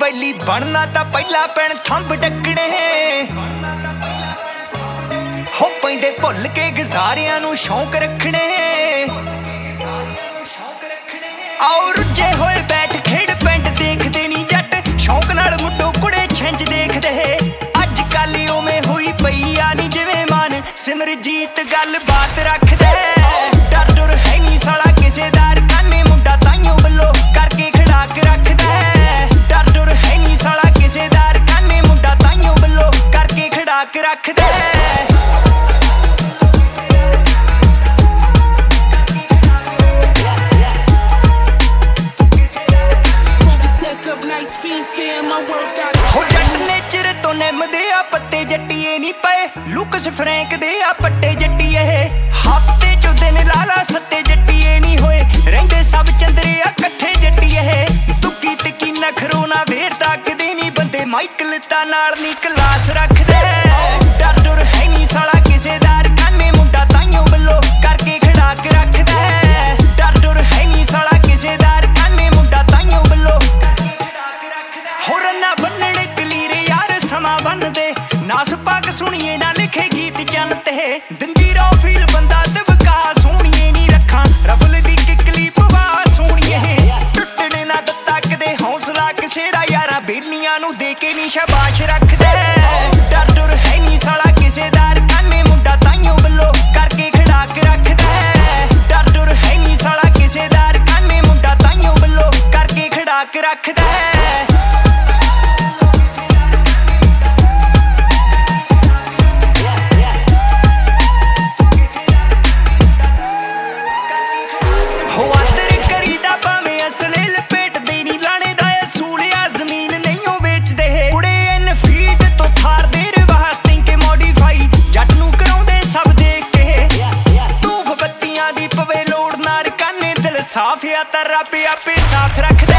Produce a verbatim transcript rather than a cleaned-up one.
बैली बनना तां पहला पैण थंब डकणे हो पैंदे भुल के गुजारियां नूं शौक रखणे आओ रुझे होए बैठ खेड़ पिंड देखदे नी जट शौक नाल मुंडो कुड़े छिंज देखदे अज कल उवें होई पई आ नी जिवें मान सिमरजीत गल बात रखदे डर डुर है नी साला किसे दा काने मुंडा ताइयों बल्लो करके खड़ा के रखदा डर डुर है नी साला किसे दा काने मुंडा ताइयों बल्लो करके खड़ा के रखदा हो जट नेचर तो निमदे आ पत्ते जट्टिए नी पे लुकस फ्रैंक दे आ पट्टे जट्टिए हफ्ते चो दिन लाला सत्ते जट्टिए नी होए रहिंदे सब चंदरे आ कट्ठे जट्टिए तुक्की तिक्की नखरो ना वेर तकदे नी बंदे माइकल ता नाल नी क्लास रखदे डर डुर है नी साला किसे दा काने मुंडा ताइयों बल्लो करके खड़ा के रखदा डर डुर है नी साला किसे दा काने मुंडा ताइयों बल्लो हो रन्ना बन्नण कलीर यार समा बन दे नास पग सुनिए ना लिखे गीत जनते दिंदी रो फील बंदा दबका सोनिए नी रखा रफल दी किकली पवा सोनिए टुटने ना दत्ता कदे हौसला किसे दा यारा बेलियां नू दे के नी शाबाश रख दे डर डुर है नी साला किसे दा काने मुंडा ताइयों बल्लो करके खड़ा के रखदा डर डुर है नी साला किसे दा काने मुंडा ताइयों बल्लो करके खड़ा के रखदा हो आदर करीदा भावें असले लपेट दे नी लाने दा सूलिया जमीन नहीं ओ बेचदे कुड़े एनफील्ड तो थार दे वास्ते के मॉडिफाई जट नू कराउंदे सब देख के धूफ बत्तियां दी पवे लोड़ नार काने दिल साफ या तां रब आपे साथ रखदा